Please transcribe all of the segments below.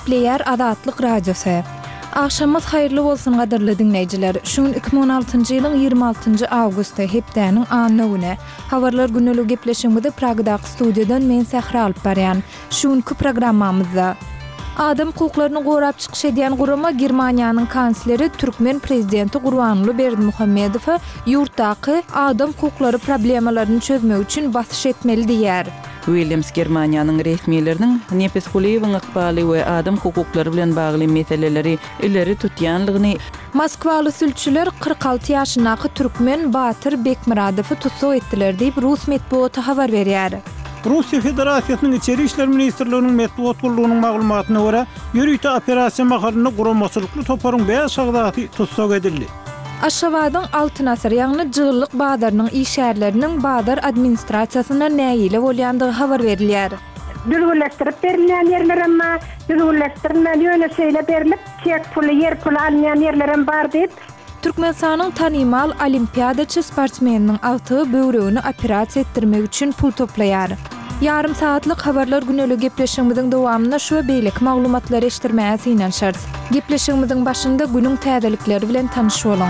Nükleer Azatlyk Radiosu. Akşamız hayırlı bolsun gaderly dinleyijiler. Şuň 2016-njy ýylyň 26-njy awgusty hepdäniň anyny Habarlar günlük gepleşigimizde Pragdaky studiýadan men Sähra alyp barýan. Şuňky programmamyzda adam hukuklaryny gorap çykyş edýän gurama Germaniýanyň kansleri Türkmen prezidenti Gurbanly Berdimuhammedow ýurtdaky adam hukuklary problemalaryny çözmek üçin basyş etmeli diýär. Williams Germaniýanyň resmiýetleriniň nepeskuliýyň ykbaly we adam hukuklary bilen bagly meseleleri ileri tutýanlygyny Moskwaly sülçüler 46 ýaşyndaky Türkmen Batyr Bekmuradowy tutsak etdiler diýip Rus medeniýeti habar berýär. Russiya Federasiýasynyň Içeri işler ministrliginiň medeniýet gurulunyň maglumatyna görä, ýürüýte operasiýa mahalyny guramaçylykly toparyň 5 şagdaty tutsak edildi. Aşgabatyň Altynasar ýagny jygyrlyk badarynyň işgärleriniň badar administrasiýasyna näýile bolýandygy habar berilýär. Düzgünleştirip berilýän ýerler emma düzgünleştirmeli ýöne şeýle berilip, çek puly, ýer puly alýan ýerler bar diýip Türkmenistanyň tanymal olimpiadaçy sportmeniniň altygy böwregini operasiýa etdirmek üçin pul toplaýar. Yarım saatlyk habarlar günlük gepleşigimiziň dowamyna şu beýleki maglumatlary eşitdirmäge synan şart. Gepleşigimiziň başynda günüň täzelikleri bilen tanyşyp bolan.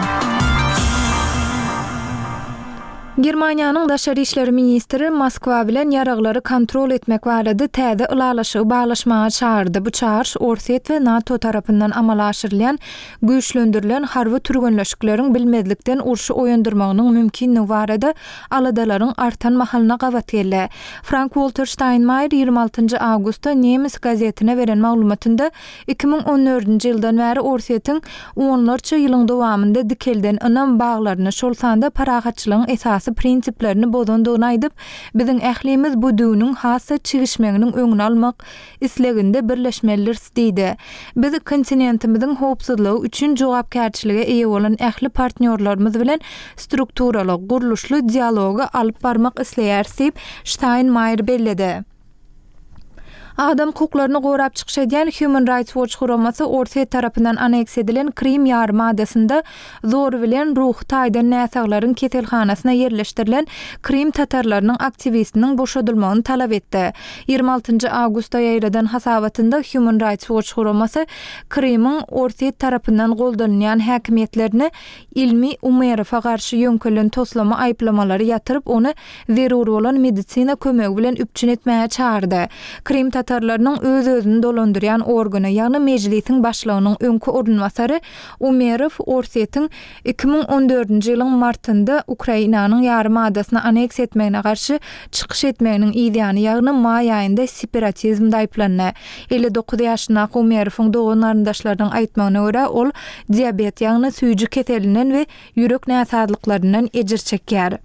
Germaniýanyň Daşary işleri ministri Moskwa bilen ýaraglary kontrol etmek barada täze ulalaşygy baglaşmaga çağırdy. Bu çağırış Orset we NATO tarapyndan amala aşyrylýan güýçlendirilen harby türgenleşikleriň bilmezlikden urşy oýandyrmagynyň mümkinligi barada aladalaryň artan mahalyna gawat geldi. Frank-Walter Steinmeier 26-njy awgustda Nemis gazetine beren maglumatynda 2014-nji ýyldan bäri Orset'iň 10-larça ýylyň dowamında dikelden anam baglaryny şol sanda paragatçylygyň esas prinsiplerini bozandygyny aýdyp, biziň ählimiz bu düýüniň hassa çygışmeginiň öňüni almak isleginde birleşmelidir diýdi. Biz kontinentimiziň howpsuzlygy üçin jogapkärçilige eýe bolan ähli partnerlerimiz bilen strukturaly, guruluşly dialogy alyp barmak isleýär diýip Steinmeier bellidi. Adam hukuklaryny gorap çykyş edýän Human Rights Watch guramasy Orset tarapyndan aneks edilen Krim ýarymadasyna zor bilen ruh taýdan näsaglaryň ketelhanasyna ýerleşdirilen Krim tatarlarynyň aktivistiniň boşadylmagyny talap etdi. 26-njy awgustda ýaýradan hasabatynda Human Rights Watch guramasy Krimiň Orset tarapyndan goldanýan häkimetlerini ilmi Umerowa garşy ýönkelen toslama aýplamalary ýatyryp ony zeruri bolan medisina kömegi bilen üpçün etmäge çağırdy. Krim tatarlarynyň öz-özüni dolandyrýan organy, ýagny mejlisiň başlygynyň öňkü orunmasary Umerov Orset'iň 2014-nji ýylyň martynda Ukrainanyň ýarymadasyna aneks etmegine garşy çykyş etmeginiň ideýany, ýagny may aýynda separatizmde aýplandy. 59 ýaşyndaky Umerowyň dogan arandaşlarynyň aýtmagyna görä, ol diabet, ýagny süýjü ketelinden we ýürek näsazlyklaryndan ejir çekýär.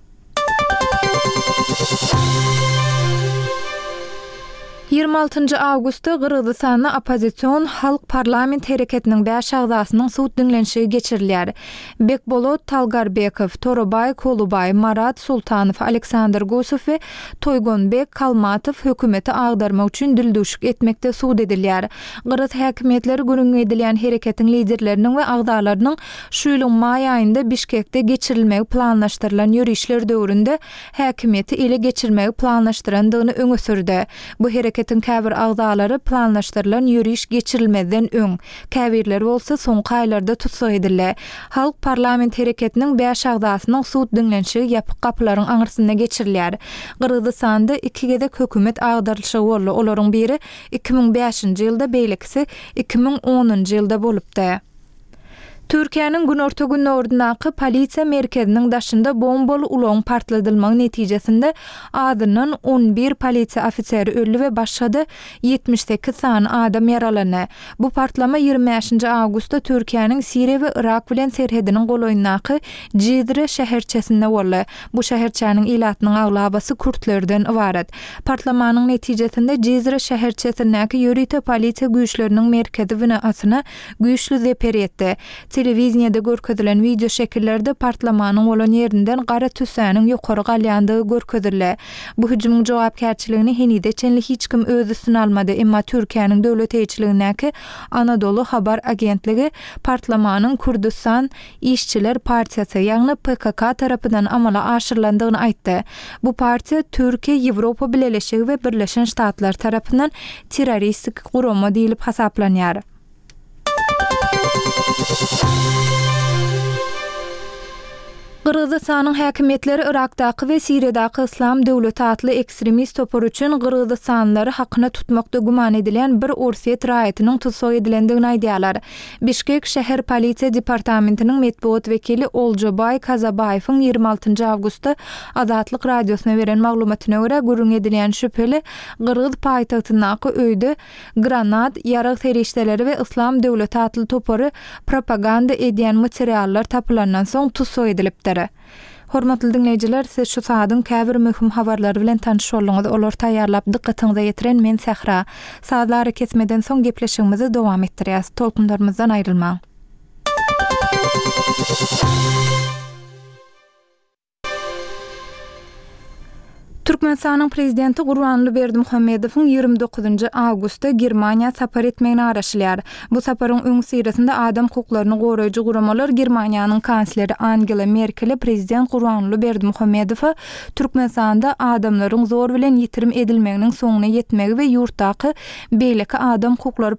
awgustda Gyrgyzstanda opozisiýon halk parlament hereketiniň 5 agzasynyň suwt dinlenşigi geçirilýär. Bekbolot Talgarbekow, Torobay Kolubay, Marat Sultanow, Aleksandr Gusov we Toygonbek Kalmatow hökümeti agdarmak üçin dildüşük etmekde suwt edilýär. Gyrgyz häkimetleri görüň edilýän hereketiň liderleriniň we agdalarynyň şu ýylyň may aýynda Bişkekde geçirilmegi planlaşdyrylan ýürüýüşler döwründe häkimeti ele geçirmegi planlaşdyrandygyny öňe sürdi. Bu hereket käbir agdalary planlaşdyrylan ýürüýüş geçirilmeden öň, käbirler bolsa soňky aýlarda tutsak edildi. Halk parlament hereketiniň 5 agdasynyň suwt dinlenşigi ýapyk gapylaryň aňyrsyna geçirilýär. Gyrgyzstanda 2 gedek hökümet agdarylşy boldy. Olaryň biri 2005-nji ýylda, beýlekisi 2010-njy ýylda bolupdy. Türkiýanyň günorta günleriniňki polisiýa merkeziniň daşynda bombaly ulan partladylmagy netijesinde adynyň 11 polisiýa ofiseri öldü we başga 78 sany adam ýaralandy. Bu partlama 25-nji awgustda Türkiýanyň Siriýa we Irak bilen serhediniň goloýundaky Cizre şäherçesinde boldy. Bu şäherçäniň ilatynyň aglabasy kurtlerden ibaret. Partlamanyň netijesinde Cizre şäherçesindäki ýürüýte polisiýa güýçleriniň merkezi binasyna güýçli zeper etdi. televiziýada görkezdilen video şekillerde partlamanyň bolan ýerinden gara tüsäniň ýokary galýandygy görkezdiler. Bu hüjümüň jogapkärçiligini henide çenli hiç kim öz üstüne almady, emma Türkiýanyň döwlet eýçiligindäki Anadolu Habar Agentligi partlamanyň Kurdistan İşçiler Partiyasy ýagny PKK tarapyndan amala aşyrylandygyny aýtdy. Bu partiýa Türkiýe, Ýewropa Birleşigi we Birleşen Ştatlar tarapyndan terroristik gurama diýilip hasaplanýar. Qırgızstanyň häkimetleri Irakdaky we Siriýadaky Islam Döwleti atly ekstremist topar üçin Qırgızstanlary hakyna tutmakda guman edilen bir Orset raýatynyň tutsak edilendigini aýdýarlar. Bişkek şäher polisiýa departamentiniň medeniýet wekili Oljobay Kazabaýewiň 26 awgustda Azatlyk radiosyna beren maglumatyna görä gürrüň edilen şüpheli Qırgız paýtagtyndaky öýde granat, ýarag terişdeleri we Islam Döwleti atly topary propaganda edýän materiallar tapylandan soň tutsak edilipdir. Hormatly dinleýijiler, siz şu saatyň käbir möhüm habarlary bilen tanış bolýaňyz. Olar taýýarlap dikkatiňize ýetiren men Sähra. Saatlar kesmeden soň gepleşigimizi dowam etdirýäs. Tolkunlarymyzdan aýrylmaň. Türkmenistanyň prezidenti Gurbanly Berdimuhammedowyň 29 awgustda Germaniýa sapar etmegini araşdyrýar. Bu saparyň öň sirasynda adam hukuklaryny goraýjy guramalar Germaniýanyň kansleri Angela Merkel prezident Gurbanly Berdimuhammedowy Türkmenistanda adamlaryň zor bilen ýitirim edilmeginiň soňuna ýetmegi we ýurtdaky beýleki adam hukuklary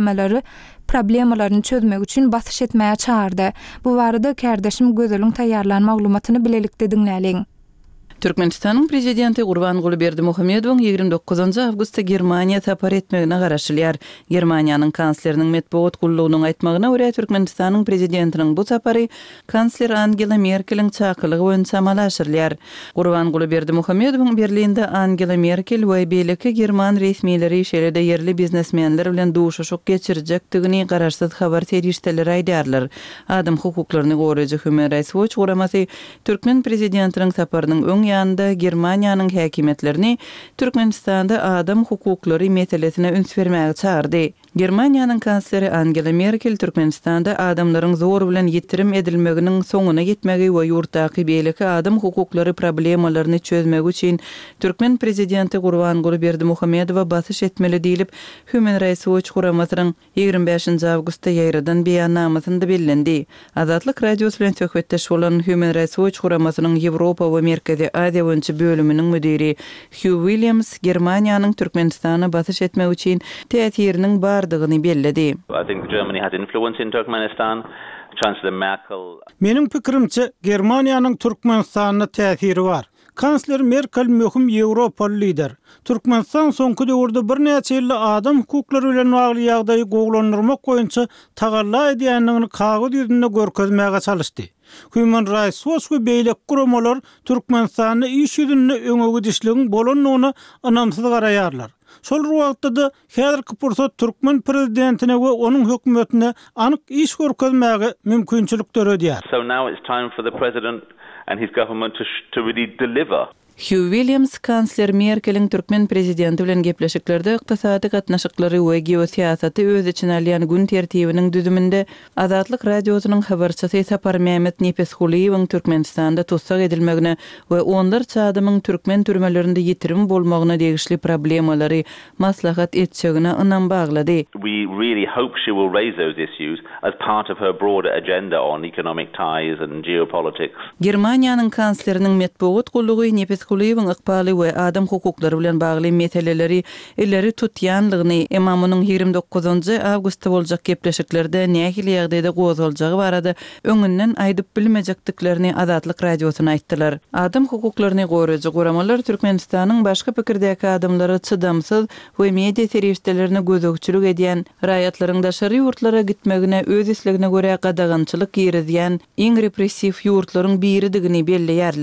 problemalarını çözmek üçin basyş etmäge çağırdy. Bu barada kärdeşim Gözeliň taýýarlan maglumatyny bilelikde dinläliň. Türkmenistanyň prezidenti Gurbanly Berdimuhammedowyň 29 awgustda Germaniýa sapar etmegine garaşdyrýar. Germaniýanyň kansleriniň medeniýet gullugynyň aýtmagyna görä Türkmenistanyň prezidentiniň bu sapary kansler Angela Merkeliň çakylygy boýunça amalaşdyrylýar. Gurbanly Berdimuhammedowyň Berlinde Angela Merkel we beýleki German resmiýetleri şeýlede yerli biznesmenler bilen duşuşyk geçirjekdigini garaşsyz habar terişdeleri aýdýarlar. Adam hukuklaryny goraýjy Human Rights Watch guramasy Türkmen prezidentiniň saparynyň öň ýanynda Germaniýanyň häkimetlerini Türkmenistanda adam hukuklary meselesine üns bermäge çağırdy. Germaniýanyň kansleri Angela Merkel Türkmenistanda adamlaryň zor bilen ýetirim edilmeginiň soňuna ýetmegi we ýurtdaky beýleki adam hukuklary problemalaryny çözmek üçin Türkmen prezidenti Gurbanly Berdimuhammedowa basyş etmeli diýilip Human Rights Watch guramasynyň 25 awgustda ýaýradan beýannamasynda bellendi. Azatlyk radiosu bilen söhbetdeş bolan Human Rights Watch guramasynyň Ýewropa we Merkezi Aziýa boýunça bölüminiň müdiri Hugh Williams Germaniýanyň Türkmenistana basyş etmek üçin täsiriniň bardygyny belledi. I think Germany has influence in Turkmenistan. Chancellor Merkel. Meniň pikirimçe Germaniýanyň Türkmenistana täsiri bar. Kansler Merkel möhüm Ýewropaly lider. Türkmenistan soňky döwürde bir näçe ýyl adam hukuklary bilen bagly ýagdaýy goglandyrmak boýunça tagalla edýändigini kagyd ýüzünde görkezmäge çalışdy. Human Rights Watch we beýlek guramalar Türkmenistanyň iş ýüzünde öňe gidişligiň bolanlygyna anamsyz garaýarlar. Şol wagtda häzirki pursat Türkmen prezidentine we onuň hökümetine anyk iş görkezmäge mümkinçilikler ödýär. So now it's time for the president and his government to really deliver. Hugh Williams kansler Merkel'in Türkmen prezidenti bilen gepleşiklerde ykdysady gatnaşyklary we geosiýasaty öz içine alýan gün tertibiniň düzüminde Azatlyk radiosynyň habarçysy Sapar Mehmet Nepeshuliýewiň Türkmenistanda tutsak edilmegine we onlarça adamyň Türkmen türmelerinde ýetirim bolmagyna degişli problemalary maslahat etjegine ynam baglady. We really hope she will raise those issues as part of her broader agenda on economic ties and geopolitics. Germaniýanyň kansleriniň medeniýet gullugy Nepeshuliýewiň ykbaly we adam hukuklary bilen bagly meseleleri illeri tutýanlygyny emamynyň 29 awgustda boljak gepleşiklerde nähili ýagdaýda gozuljagy barada öňünden aýdyp bilmejekdiklerini Azatlyk radiosyna aýtdylar. Adam hukuklaryny goraýjy guramalar Türkmenistanyň başga pikirdäki adamlary çydamsyz we media terişdelerini gözegçilik edýän raýatlaryň daşary ýurtlara gitmegine öz islegine görä gadagançylyk ýerizýän iň repressiw ýurtlaryň biridigini belleýärler.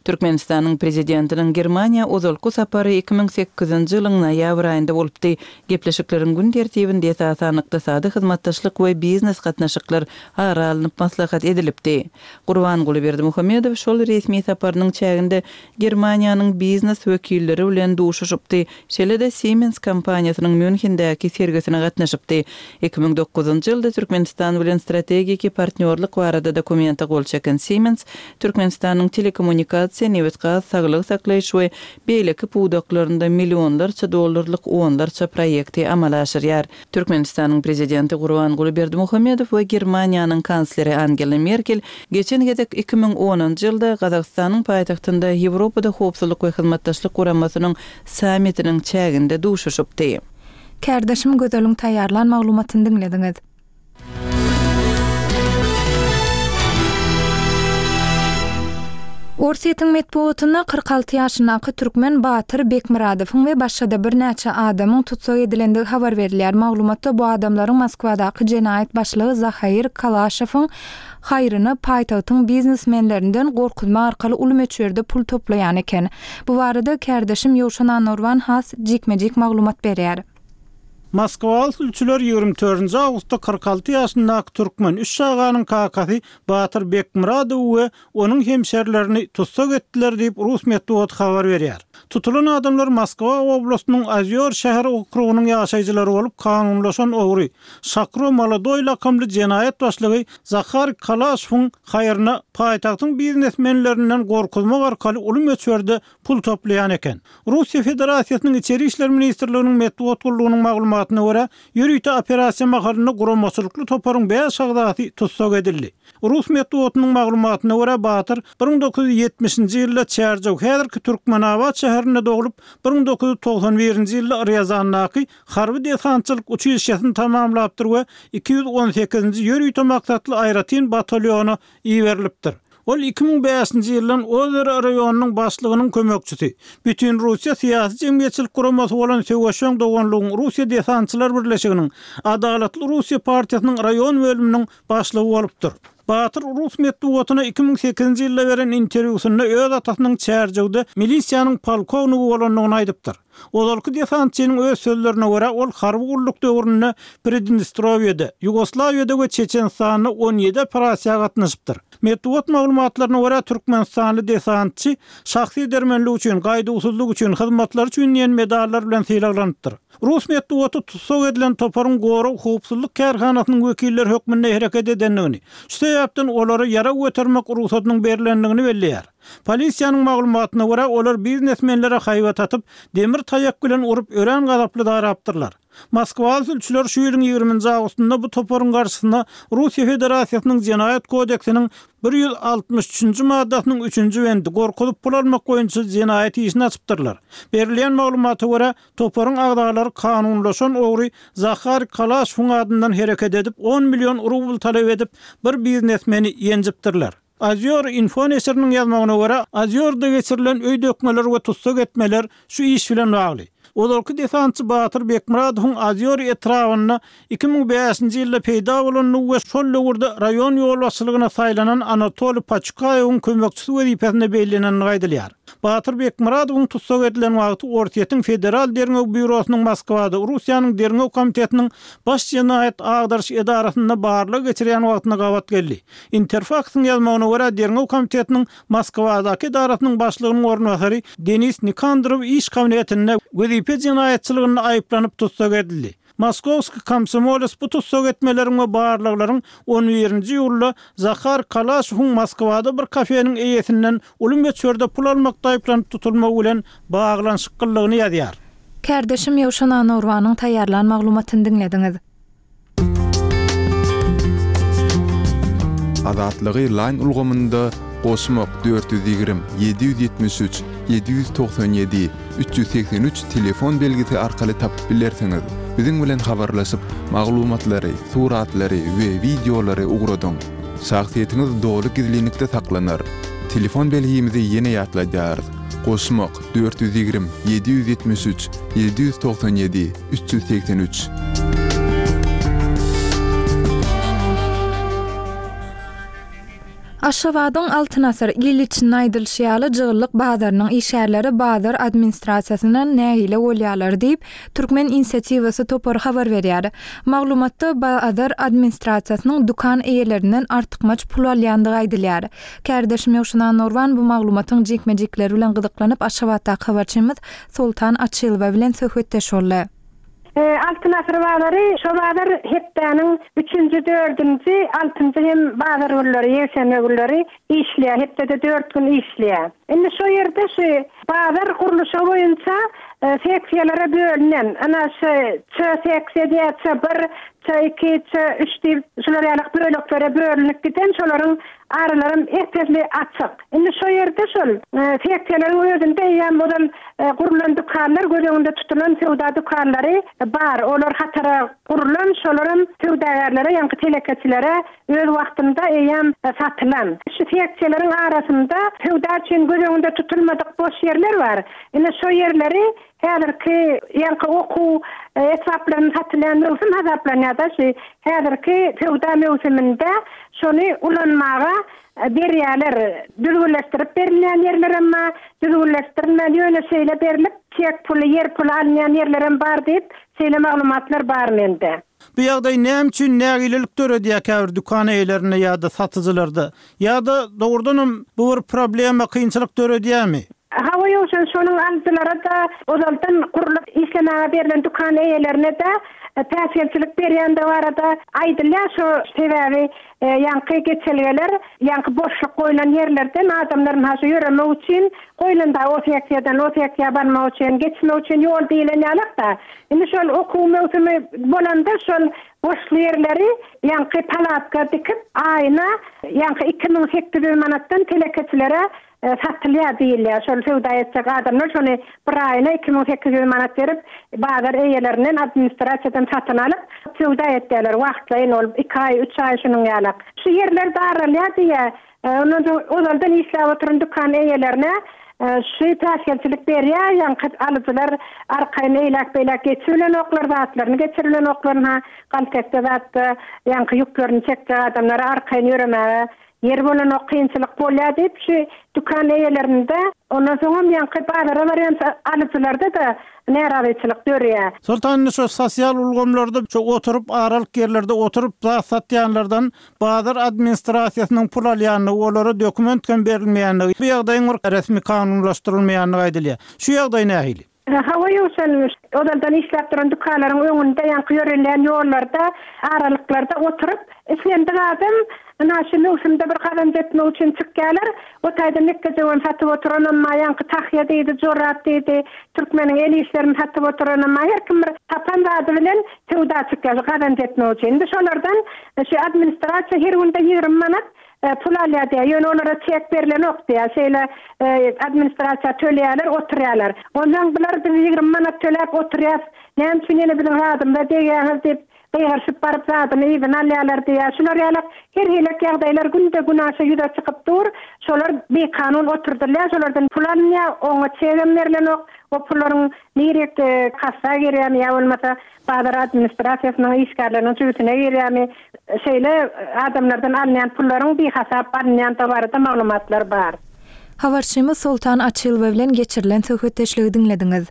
Türkmenistanyň prezidentiniň Germaniýa ozalky sapary 2008-nji ýylyň noýabr aýynda bolupdy. Gepleşikleriň gün tertibinde esasany ykdysady hyzmatdaşlyk we biznes gatnaşyklar aralanyp maslahat edilipdi. Gurbanguly Berdimuhammedow şol resmi saparynyň çäginde Germaniýanyň biznes wekilleri bilen duşuşypdy. Şeýle-de Siemens kompaniýasynyň Münhendäki sergisine gatnaşypdy. 2009-njy ýylda Türkmenistan bilen strategik partnerlik barada dokumenta gol çeken Siemens, Türkmenistanyň telekommunikasiýa, newetgaz, saglyk saklaýyş we beýleki puwdaklarynda millionlarça dollarlyk onlarça proýekti amala aşyrýar. Türkmenistanyň prezidenti Gurbanguly Berdimuhammedow we Germaniýanyň kansleri Angela Merkel geçen gezek 2010-njy ýylda Gazagstanyň paýtagtynda Ýewropada howpsuzlyk we hyzmatdaşlyk guramasynyň sammitiniň çäginde duşuşypdy. Kärdeşim gözeliň taýýarlan maglumatyny dinlediňiz. Orsiýetiň metbuatyna 46 ýaşyndaky türkmen Batyr Bekmuradowyň we başga bir näçe adamyň tutsak edilendigi habar berilýär. Maglumatda bu adamlaryň Moskwadaky jenaýat başlygy Zahir Kalashowyň haýryny paýtagtyň biznesmenlerinden gorkutma arkaly ulmeçerde pul toplaýan eken. Bu barada kärdeşim Ýowşan Anurwan has jikmejik maglumat berýär. Moskwaly sülçüler 24-nji awgustda 46 ýaşyndaky türkmen üç şaganyň kakasy Batyr Bekmuradow we onuň hemşerilerini tutsak etdiler diýip Rus medeniýet habar berýär. Tutulan adamlar Moskwa oblastynyň Azyor şäher okrugynyň ýaşaýjylary bolup kanunlaşan ogry Shakro Molodoy lakamly jenaýat başlygy Zahir Kalashowyň haýryna paýtagtyň biznesmenlerinden gorkutma arkaly ulmeçerde pul toplaýan eken. Russiýa Federasiýasynyň Içeri işler ministrliginiň medeniýet gullugynyň maglumatyna görä, ýürüýte operasiýa mahalyny guramaçylykly toparyň 5 agdaty tutsak edildi. Rus medeniýetynyň maglumatyna görä Batyr 1970-nji ýylda Çerjow häzirki Türkmenabad şäherinde dogulup 1991-nji ýylda Ryazandaky harby desantçylyk uçuşyny tamamlapdyr we 218-nji ýürüýte maksatly aýratyn batalyonu iýerilipdir. Ol 2005-nji ýyldan Ozer raýonynyň başlygynyň kömekçisi. Bütün Russiýa syýasy jemgyýetçilik guramasy bolan Söwüşeň doganlygyň Russiýa desantçylar birleşiginiň Adalatly Russiýa partiýasynyň raýon bölüminiň başlygy bolupdyr. Batyr Rus medeniýetyne 2008-nji ýylda beren interwýusynda öz atasynyň Çerjowda milisiýanyň polkownigy bolanlygyny aýdypdyr. Ozalky desantçynyň öz sözlerine görä ol harby gulluk döwründe Pridnestrovýada, Ýugoslawiýada we Çeçenistanda 17 operasiýa gatnaşypdyr. Medeniýet maglumatlaryna görä Türkmenistanly desantçy şahsy dermenlik üçin, gaýdagysızlyk üçin, hyzmatlary üçin ýen medallar bilen sylaglanypdyr. Rus medeniýeti tutsak edilen toparyň goraw howpsuzlyk kärhanasynyň wekilleri hökmünde hereket edenligini, şu sebäpden olary ýara götermek ruhsatynyň berilendigini belliýär. Polisiýanyň maglumatyna görä olar biznesmenlere haýbat atyp, demir taýak bilen urup ören gazaply darapdyrlar. Moskwa sülçüler şu ýylyň 20-nji awgustynda bu toparyň garşysyna Russiýa Federasiýasynyň Jenaýat kodeksiniň 163-nji maddasynyň 3-nji bendi gorkutup pul almak boýunça jenaýat işini açypdyrlar. Berilen maglumata görä toparyň agdalary kanunlaşan ogry Zahir Kalashowyň adyndan hereket edip 10 million rubl talep edip bir biznesmeni ýenjipdirler. Azyor info neşriniň ýazmagyna görä Azyorda geçirilen öý dökmeler we tutsak etmeler şu iş bilen bagly. Ozalky desantçy Batyr Bekmuradowyň Azyor etrawyna 2005-nji ýylda peýda bolanyny we şol ýurda raýon ýol başlygyna saýlanan Anatoly Paçkaýowyň kömekçisi wezipesine beýlenenini gaýdylýar. Batyr Bekmuradowyň tutsak edilen wagty Orsiýetiň Federal Derňew Bürosynyň Moskwada Russiýanyň Derňew komitetiniň baş jenaýat agdarş edarasynda barlyk geçirýän wagtyna gawat geldi. Interfaxyň ýazmagyna görä Derňew komitetiniň Moskwadaky edarasynyň başlygynyň ornwasary Denis Nikandrov iş kabinetinde wezipe jenaýatçylygyny aýyplanyp tutsak edildi. Moskowski komsomolis bu tutsak etmeleriň we barlyklaryň 11-nji ýylda Zahir Kalashowyň Moskwada bir kafeniň eýesinden ulmeçerde pul almakda aýyplanyp tutulmagy bilen baglanyşyklygyny ýazýar. Kärdeşim Ýowşan Anurwanyň taýýarlan maglumatyny dinlediňiz. Azatlygy line ulgamynda Goşmak 420 773 797 383 telefon belgisi arkaly tapyp bilersiňiz. Biziň bilen habarlaşyp maglumatlary, suratlary we videolary ugradyň. Şahsiýetiniz dogry gizlilikde saklanar. Telefon belgimizi ýene ýatlaýar. Goşmak 420 773 797 383. Aşgabatyň Altynasar ýylyçyny aýdylşýaly jygyllyk bazarynyň işgärleri bazar administrasiýasynyň nähile bolýarlar diýip Türkmen inisiatiwasy topar habar berýär. Maglumatda bazar administrasiýasynyň dukan eýelerinden artykmaç pul alýandygy aýdylýar. Kärdeşim Ýoşunan Norwan bu maglumatyň jekmejikleri bilen gyzyklanyp Aşgabatda habarçymyz Sultan Açylyba bilen söhbetdeş boldy. Altynasar bazary, şo bazar hepdäniň 3-nji, 4-nji, 6-njy hem bazar günleri, ýeşenme günleri işleýär, hepde 4 gün işleýär. Indi şo ýerde şu bazar gurulşy boýunça seksiýallara bölünen, ana şu seksiýa, bir, 2, 3 diýip şolar ýalyk bölüklere bölünip giden şolaryň aralarym etli açyk. Indi şo ýerde şol seksiýalaryň özünde ýa model gurulan dukanlar, gözeňinde tutulan sewda dukanlary bar. Olar hatara gurulan şolaryň sewdagarlara, ýa-ni telekeçilere öz wagtynda eýem satylan. Şu seksiýalaryň arasynda sewda üçin gözeňinde tutulmadyk boş ýerler bar. Indi şo ýerleri häzirki ýa-ni oku esaplaryny satylan bolsun, hazaplanýarda şu häzirki sewda mewsiminde şonu ulanmaga berýärler, düzgünleşdirip berilýän ýerler emma düzgünleşdirilmän ýöne şeýle berilip, çek puly, yer puly alýan ýerlerim bar diýip şeýle maglumatlar bar mende. Bu ýagdaý näme üçin nägilelik töredýär käbir dukan eýlerine ýa-da satyjylarda? Ýa-da dogrudan bu bir problema, kynçylyk töredýärmi? Hawa ýoşun şonuň alyjylary da ozaldan gurulyp işlemäge berilen dukan eýlerine de täsirçilik berýän de barada aýdylýar şu sebäbi ýanky geçelgeler, ýanky boşluk goýulan ýerlerden adamlaryň haşy ýöreme üçin goýulanda o seksiýadan barmak üçin, geçme üçin ýol diýilen ýalakda. Indi şol okuw mewsimi bolanda şol boşly ýerleri ýanky palatka dikip aýyna ýanky 2800 manatdan telekeçilere satylýar diýilýär. Şol sewda etjek adamlar şonu bir aýyna 2800 manat berip bazar eýelerinden administrasiýadan satyn alyp sewda etdiler. Wagtlaýyn ol 2 aý, 3 aý şunuň ýalak. Şu ýerler daralýar diýe. Onlardan işläp oturan dukan eýelerine şu täsirçilik berýär, ýa-ni alyjylar arkaýyn eýlek geçirilen oklar zatlaryny geçirilen oklaryna kaltekde zatdy, ýa-ni ýüklerini çekdi adamlar arkaýyn ýöremäge yer bolan o kynçylyk bolýar diýip şu dukan eýelerinde ondan soň ýa-ni bazara barýan alyjylarda da näraýçylyk görýär. Sultan şu sosial ulgamlarda şu oturup aralyk yerlerde oturup satýanlardan bazar administrasiýasynyň pul alýanyny, olara dokumentken berilmeýänligi, bu ýagdaýyň resmi kanunlaşdyrylmaýanyny aýdylýar. Şu ýagdaý nähili? Hawa ýoşan odandan işläp duran dukanlaryň öňünde ýa-ni ýörelen ýollarda, aralyklarda oturup işlendi adam naşy mewsimde bir kadam etme üçin çykýarlar. O taýda nekde jogyn satyp oturan amma ýa-ni tahýa diýdi, jorat diýdi, türkmeniň el işlerini satyp oturan amma her kim bir tapan zady bilen sewda çykýar kadam etme üçin. Indi şolardan şu administrasiýa her günde 20 manat pul alýar diýär. Ýöne olara çek berilen ok diýär. Şeýle administrasiýa töleýärler, oturýarlar. Ondan bular 20 manat töläp oturýar. Näme üçin ýene bilen adam da diýär diýip beýerşip barıp zadyny ýygyny alýarlar diýär. Şolar ýaly her hilek ýagdaýlar günde günaşa ýüze çykyp dur. Şolar bekanun oturdurlar. Şolardan pul alýar, oňa çegem berilen ok. O pullaryň nirek kassa girýärmi ýa bolmasa bazar administrasiýasynyň işgärleriniň jüýtüne girýärmi? Şeýle adamlardan alýan pullaryň bir hasap barynýan barada maglumatlar bar. Habarçymyz Sultan Açylyba bilen geçirilen söhbetdeşligi dinlediňiz.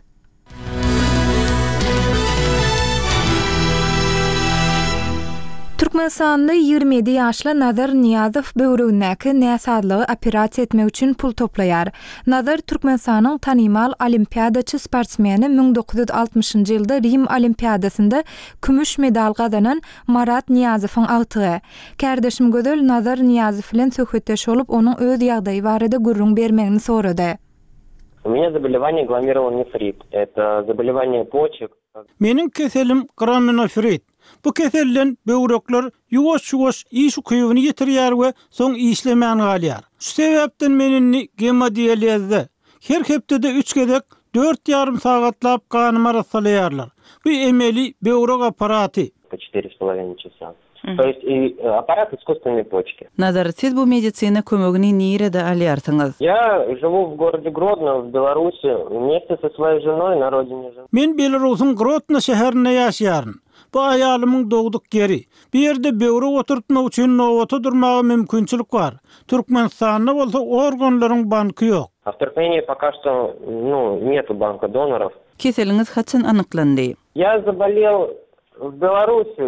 Türkmenistanda 27 ýaşly Nazar Niyazow böwregindäki näsadlygy operasiýa etmek üçin pul toplaýar. Nazar Türkmenistanyň tanymal olimpiadaçy sportsmeni 1960-njy ýylda Rim olimpiadasynda kümüş medal gazanan Marat Niyazowyň agtygy. Kärdeşim gözel Nazar Niyazow bilen söhbetdeş bolup onuň öz ýagdaýy barada gurrun bermegini sorady. У меня заболевание гломерулонефрит. Это заболевание почек. Meniň keselim glomerulonefrit. Bu kesellen böwrekler ýuwaş-ýuwaş iş küýüni ýetirýär we soň işlemän galýar. Şu sebäpden meni hemodializde her hepde 3 gezek 4,5 sagatlap kanymy rasalaýarlar. Bu emeli böwrek aparaty. По 4,5 часа. То есть аппарат искусственной почки. Nazar, siz bu meditsina kömegini nirede alýarsyňyz? Я живу в городе Гродно, в Беларуси, вместе со своей женой на родине жены. Men Belarusyň Grodno şäherinde ýaşýaryn. Bu ayalymyň dogduk yeri. Bir ýerde böwre oturtmak üçin nowata durmagy mümkinçilik bar. Türkmenistanda bolsa organlaryň banky ýok. А в Туркмении пока что нету банка доноров. Keseliňiz haçan anyklandy? Я заболел в Беларуси,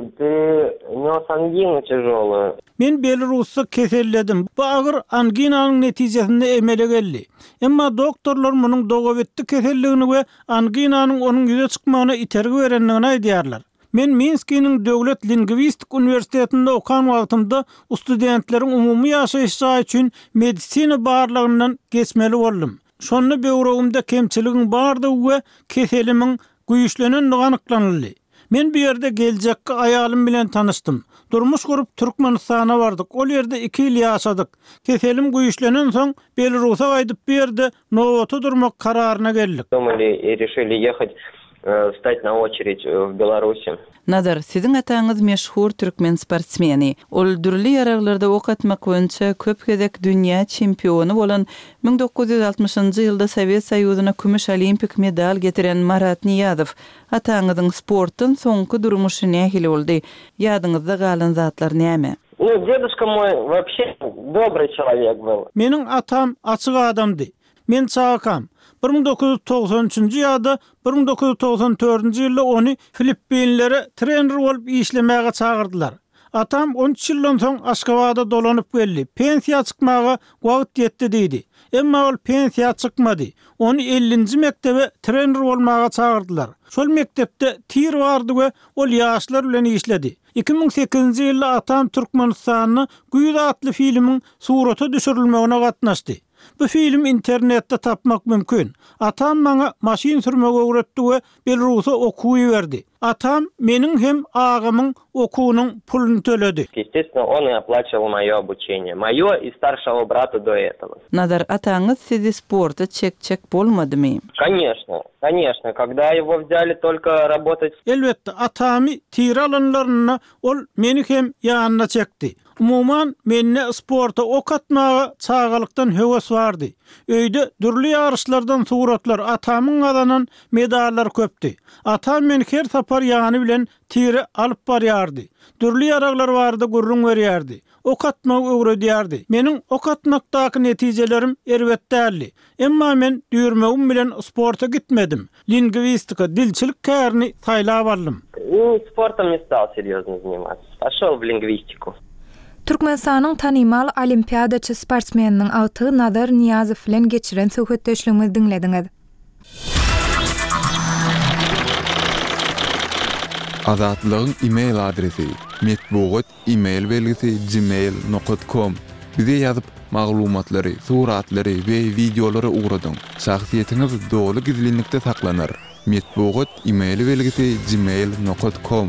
нес ангину тяжелую. Men Belarusda keselledim. Bu agyr anginanyň netijesinde emele geldi. Emma doktorlar munyň dogawetli keselligini we anginanyň onuň ýüze çykmagyna itergi berenligini aýdýarlar. Men Minskiň Döwlet Lingwistik Uniwersitetinde okan wagtymda studentleriň umumy ýaşaýyşy üçin medisina barlygyndan geçmeli boldum. Şonda böwregimde kemçiligiň bardy we keselimiň güýçlenendigi anyklandy. Men bir ýerde geljekki aýalym bilen tanışdym. Durmuş gurup Türkmenistana bardyk. Ol ýerde 2 ýyl ýaşadyk. Keselim güýçlenen soň Belarusa gaýdyp bir ýerde nowata durmak kararyna geldik. Думали и решили ехать, встать на очередь в Беларуси. Nazar, siziň ataňyz meşhur türkmen sportsmeni. Ol dürli ýaraglarda ok atmak boýunça köp gezek dünýä çempiony bolan 1960-njy ýylda Sowet Soýuzyna kümüş olimpik medal getiren Marat Niýazow ataňyzyň sportdan soňky durmuşy nähili boldy? Ýadyňyzda galan zatlar näme? Дедушка мой вообще добрый человек был. Meniň atam açyk adamdy. Men çakam. 1993-nji ýylda 1994-nji ýylda ony Filippinlere trener bolup işlemäge çagyrdylar. Atam 13 ýyldan soň Aşgabatda dolanyp geldi. Pensiýa çykmaga wagt ýetdi diýdi. Emma ol pensiýa çykmady. Ony 50-nji mektebe trener bolmaga çagyrdylar. Şol mektepde tir bardy we ol ýaşlar bilen işledi. 2008-nji ýylda atam Türkmenistanyň Güýz atly filmiň surata düşürilmegine gatnaşdy. Bu film internetde tapmak mümkün. Atam maňa maşin sürmegi öwretdi we Belarus'a okuwy berdi. Atam meniň hem agamyň okuwynyň pulunu төлedi. Естественно, он и оплачивал мое обучение. Мое и старшего брата до этого. Nazar, ataňyz sizi sporta çekçek bolmadymy? Конечно, конечно. Когда его взяли только работать... Elbette atamy tir alanlaryna ol meni hem ýanyna çekdi. Umuman menne sporta ok atmaga çağalykdan höwes bardy. Öýde dürli ýarışlardan suratlar atamyň adanan medallar köpdi. Atam meni her sapar ýany bilen tiri alyp barýardy. Dürli ýaraglar bardy, gurrun berýärdi. Ok atmak öwredýärdi. Meniň ok atmakdaky netijelerim erbetdäli. Emma men düýrmegim bilen sporta gitmedim. Lingwistika, dilçilik kärini taýlap aldym. Спортом не стал серьезно заниматься. Пошел в лингвистику. Türkmenistanyň tanymal olimpiadaçy sportsmeniň aty Nazar Niýazow bilen geçiren söhbetdeşligimizi diňlediňiz. Azatlygyň e-mail adresi metbugat e-mail belgisi gmail.com. Bize ýazyp maglumatlary, suratlary we videolary ugradyň. Şahsiýetiňiz dogly gizlilikde saklanır. Metbugat e-mail belgisi gmail.com.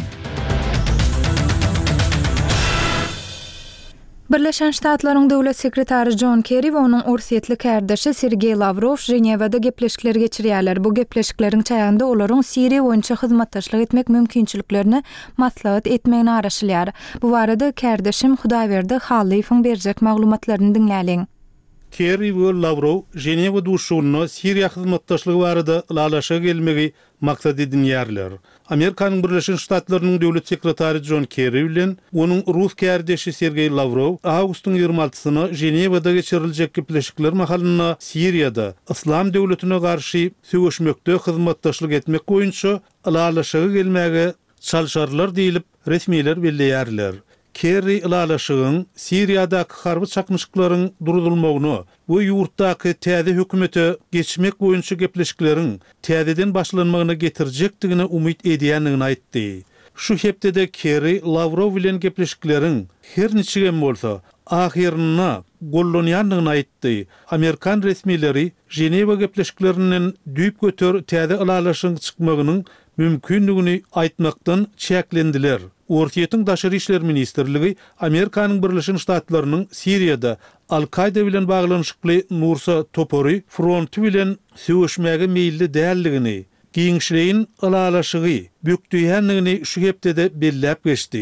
Birleşen Ştatlaryň döwlet sekretary John Kerry we onuň ursiýetli kärdeşi Sergey Lavrov Jenewada gepleşikler geçirýärler. Bu gepleşikleriň çaýanda olaryň Siriýa boýunça hyzmatdaşlyk etmek mümkinçiliklerini maslahat etmegini araşdyrýar. Bu barada kärdeşim Hudaýberdi Halyfoň berjek maglumatlaryny diňläliň. Kerry we Lavrov Jenewa duşugyny Siriýa hyzmatdaşlygy barada ýalaşa gelmegi maksat edinýärler. Amerikanyň Birleşen Ştatlarynyň döwlet sekretary John Kerry bilen onuň Rus kärdeşi Sergey Lavrov awgustyň 26-syna Jenewada geçiriljek gepleşikler mahalyna Siriýada Islam döwletine garşy söwüşmekde hyzmatdaşlyk etmek boýunça ýalaşa gelmegi çalşarlar diýilip resmiler belleýärler. Kerry ýalaşygyň Siriýadaky harby çakmyşyklaryň durdurulmagyny we ýurtdaky täze hökümete geçmek boýunça gepleşikleriň täzeden başlanmagyna getirjekdigine umyt edýänligini aýtdy. Şu hepde Kerry Lavrov bilen gepleşikleriň her niçigem bolsa ahirina gollanýanlygyny aýtdy. Amerikan resmileri Jenewa gepleşiklerinden düýüp götür täze ýalaşyň çykmagynyň mümkinligini aýtmakdan çäklendiler. Ortiýetiň daşary işler ministrligi Amerikanyň Birleşen Ştatlarynyň Siriýada Al-Qaida bilen baglanyşykly Nursa Topori fronty bilen söwüşmäge meýilli dälligini, giňişleýin ýalaşygy, bükdüýänligini şu hepde belläp geçdi.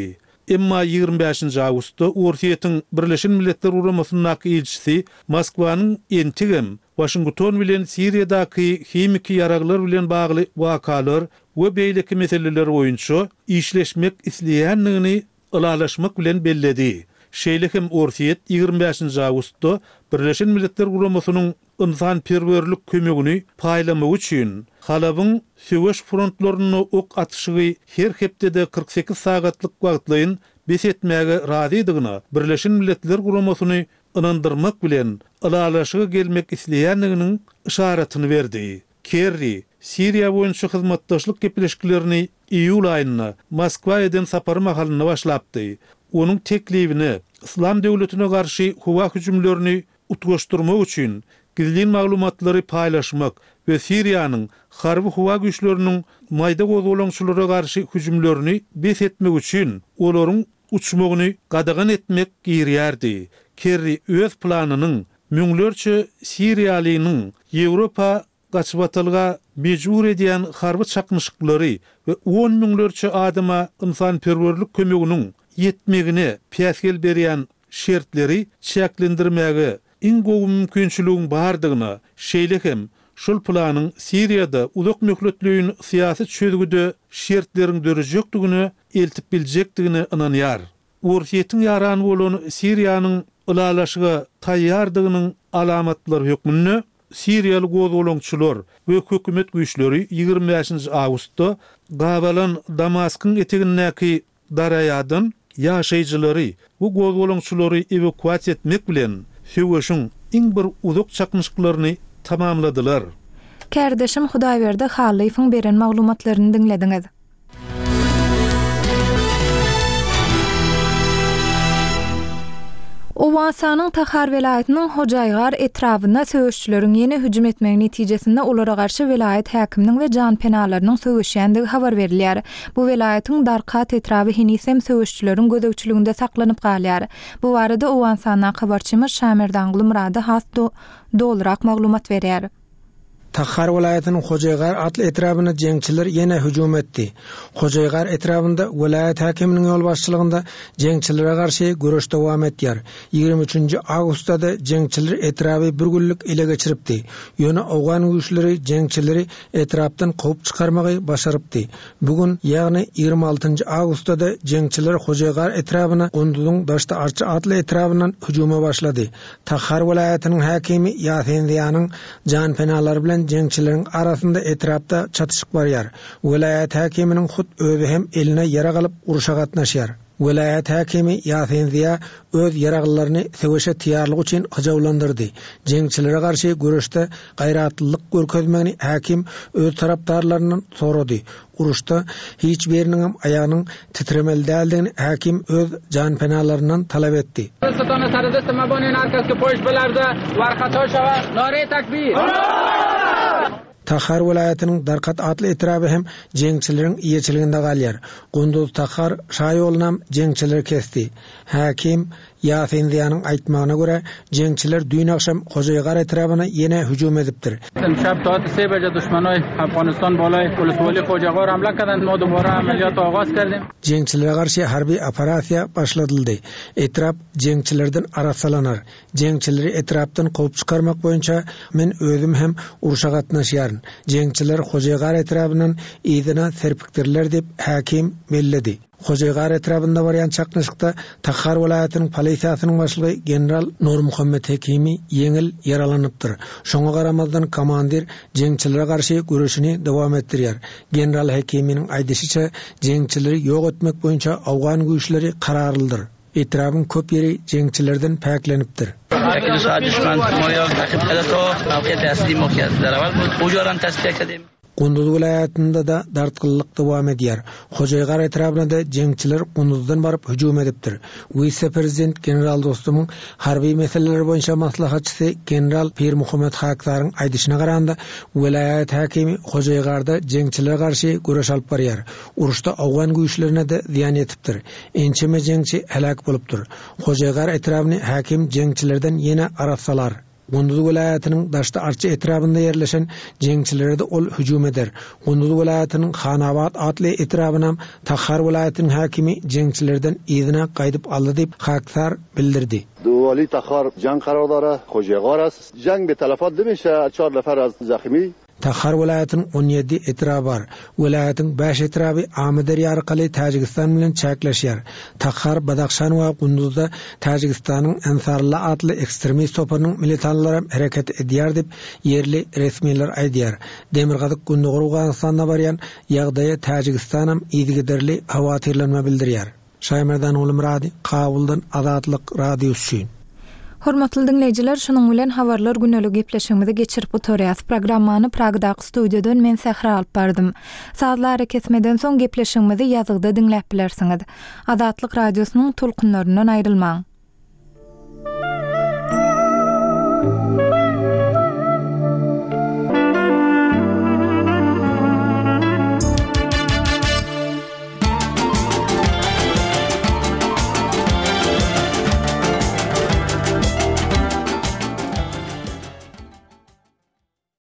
Emma 25-nji awgustda Orsiýetiň Birleşen Milletler Guramasynyň elçisi Moskwanyň entigem Washington bilen Siriýadaky hemiki ýaraglar bilen bagly wakalar we beýleki meseleler boýunça işleşmek isleýänligini ılalaşmak bilen belledi. Şeýlehem Orsiýet 25-nji awgustda Birleşen Milletler Guramasynyň insan perwerlik kömegini paýlamak üçin halabyň söwüş frontlaryny ok atışygy her hepdede 48 sagatlyk wagtlaýyn besetmäge razydygyna Birleşen Milletler Guramasyny ynandyrmak bilen ılalaşyga gelmek isleýänliginiň işaretini berdi. Kerry Siriýa boýunça hyzmatdaşlyk gepleşiklerini iýul aýyna Moskwa eden sapary mahalyny başlapdy. Onuň teklibini İslam döwletine garşy howa hüjümlerini utgaşdyrmak üçin gizli maglumatlary paýlaşmak we Siriýanyň harby howa güýçleriniň maýda gozgolaňçylara garşy hüjümlerini besetmek üçin olaryň uçmagyny gadagan etmek girýärdi. Kerry öz planynyň müňlerçe Siriýalynyň Ýewropa gaçbatylga mejbur edýän harby çakmyşyklary we 10 müňlerçe adama insanperwerlik kömeginiň yetmegine päsgel berýän şertleri çäklendirmäge iň gowy mümkinçiligiň bardygyna şeýlehem şol planyň Siriýada uzak möhletliğin siýasy çözgüde şertlerin dörejekdigini eltip biljekdigini ynanýar. Orsiýetiň ýarany bolan Siriýanyň ılalaşyga taýýardygynyň alamatlary hökmünde Siriýaly gozgolaňçylar we hökümet güýçleri 25-nji awgustda gabalan Damaskyň etegindäki daraýadan ýaşaýjylary we gozgolaňçylary evakuasiýa etmek bilen söwüşiň iň bir uzak çakmyşyklaryny tamamladylar. Kärdeşim Hudaýberde Halyfyň beren maglumatlaryny dinlediňiz. Owasanyň Tahar welaýatynyň Hojaýgar etrawyna söwüşçüleriň ýene hüjüm etmegi netijesinde olara garşy welaýat häkiminiň we jan penalarynyň söwüşýändigi habar berilýär. Bu welaýatyň Darkat etrawy hinisem söwüşçüleriň gözegçiliginde saklanyp galýar. Bu barada Owasanyň habarçymyz Şamir Dangly Murady has dolrak maglumat berýär. Tahar welaýatynyň Hojaýgar atly etrawyna jeňçiler ýene hüjüm etdi. Hojaýgar etrawynda welaýat häkiminiň ýol başçylygynda jeňçilere garşy görüş dowam etýär. 23-nji awgustda jeňçiler etrawy bir günlük ele geçiripdi. Ýöne awgan güýçleri jeňçileri etrapdan gowy çykarmagy başarypdy. Bugün ýagny 26-njy awgustda jeňçiler Hojaýgar etrawyna Gunduzyň Daşda Arçy atly etrawyndan hüjüme başlady. Tahar welaýatynyň häkimi Ýasendiýanyň jan penalary bilen jeňçileriň arasynda etrapda çatışyk barýar. Welaýat häkiminiň hut özi hem eline ýara galyp uruşa gatnaşýar. Welaýat häkimi Ýasendiýa öz ýaraglaryny söwüşe tiýarlyk üçin hajawlandyrdy. Jeňçilere garşy görüşde gaýratlylyk görkezmegini häkim öz tarapdarlarynyň sorady. Uruşda hiç biriniň hem aýagynyň titremeli däldigini häkim öz jan penalarynyň talap etdi. Tahar welaýatynyň Darkat atly etrawy hem jeňçileriň iýeçiliginde galýar. Gunduz Tahar şaýolunam jeňçiler kesdi. Häkim Ýasendiýanyň aýtmagyna görä jeňçiler düýn akşam Hojaýgar etrawyna ýene hüjüm edipdir. Şab saat 3 bäje düşmanoy Afganistan bolay Uluswali Hojaýgar hamla kadan modubara ameliyat agaz kerdim. Jeňçilere garşy harby operasiýa başladyldy. Etrap jeňçilerden arasalanar. Jeňçileri etrapdan gowy çykarmak boýunça men özüm hem uruşa gatnaşýaryn. Jeňçiler Hojaýgar etrawynyň ýygyna serpikdirler dep häkim melledi. Hojaýgar etrapynda barýan çaknyşykda Tahar welaýatynyň polisiýasynyň başlygy general Nur Muhammed Hekimi ýeňil yaralanypdyr. Şoňa garamazdan komandir jeňçilere garşy görüşini dowam etdirýär. General Hekiminiň aýdyşyça jeňçileri ýok etmek boýunça awgan güýçleri kararlydyr. Etrapyň köp ýeri jeňçilerden päklenipdir. Gunduz welaýatynda da dartgyllyk dowam edýär. Hojaýgar etrawyna da jeňçiler Gunduzdan baryp hüjüm edipdir. Vice-prezident general dostumyň harby meseleler boýunça maslahatçysy general Pir Muhammed Haktaryň aýdyşyna garanda welaýat häkimi Hojaýgarda jeňçilere garşy görüş alyp barýar. Uruşda awgan güýçlerine de ziýan etipdir. Ençeme jeňçi helak bolupdyr. Hojaýgar etrawyny häkim jeňçilerden ýene arasalar. Gunduz vilayatynyň Daşdy Arçy etrabynda yerleşen jeňçilere de ol hüjum eder. Gunduz vilayatynyň Xanabad atly etrabynam Takhar vilayatynyň hakimi jeňçilerden ýygyna gaýdyp aldy diýip Haksar bildirdi. Wali Takhar jang karardara Hojegaras jang be telefon demişe 4 nefer az zahmi. Takhar vilayatynyň 17 etrabı bar. Vilayatyň 5 etrabı Amederýa arkaly Tajikistan bilen çäkleşýär. Takhar, Badakhşan we Gunduzda Tajikistanyň Ansarly atly ekstremist topunyň militantlary hereket edýär diýip yerli resmiler aýdýar. Demirgazyk Gundugur Awganystanda barýan ýagdaýa Tajikistanam ýygyderli hawatyrlanma bildirýär. Şaýmerdan Ulumradi, Kabuldan Azatlyk radiosu. Hormatly dinleyijiler, şonuň bilen habarlar günnelik gepleşigimizi geçirip oturýas. Programmany Pragdaky studiýadan men Sähra alyp bardym. Saatlar kesmeden soň gepleşigimizi ýazygda dinläp bilersiňiz. Azatlyk radiosynyň tulkunlaryndan aýrylmaň.